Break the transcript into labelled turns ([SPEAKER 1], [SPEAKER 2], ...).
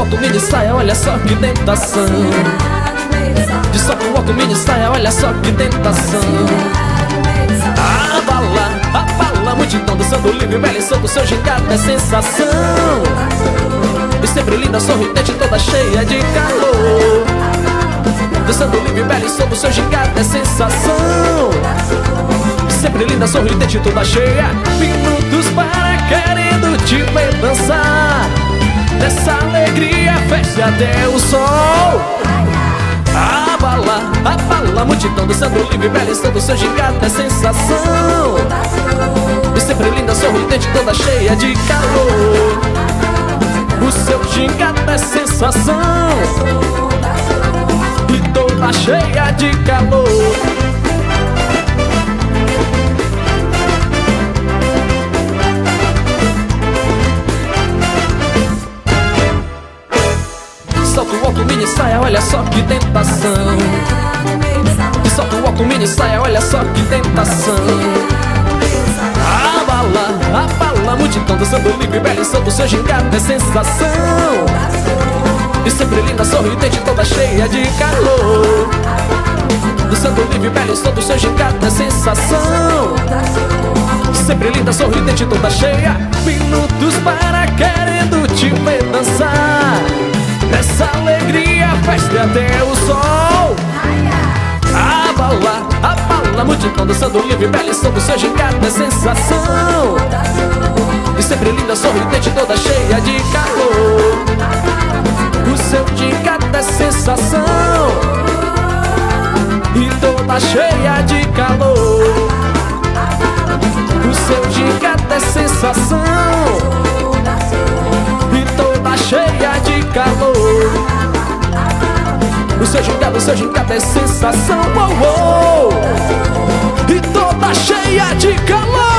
[SPEAKER 1] alto, mini saia, olha só que tentação. De salto alto, mini saia, olha só que tentação. Abala, multidão dançando livre, bela e solto, seu gingado é sensação. E sempre linda, sorridente, toda cheia de calor. Dançando livre, bela e solto, seu gingado é sensação. E sempre linda, sorridente, toda cheia. Minutos para querendo te ver dançar. Nessa alegria, feste até o sol. Abala, multidão dançando livre, bela e solto, seu gingado é sensação. E sempre linda, sorridente, toda cheia de calor. O seu gingado é sensação. E toda cheia de calor. Salto alto, mini saia, olha só que tentação. De salto alto, mini saia, olha só que tentação. Abala, multidão dançando livre, bela e solto, seu gingado é sensação. E sempre linda, sorridente, toda cheia de calor. Dançando livre, bela e solto, seu gingado é sensação. Sempre linda, sorridente, toda cheia. Minutos para querendo te ver dançar. Nessa alegria, feste até o sol. Abala, multidão dançando livre, bela e solto, seu gingado é sensação. E sempre linda, sorridente, toda cheia de calor. O seu gingado é sensação. E toda cheia de calor. O seu gingado é sensação. E toda cheia de calor. O seu gingado é sensação. E toda cheia de calor.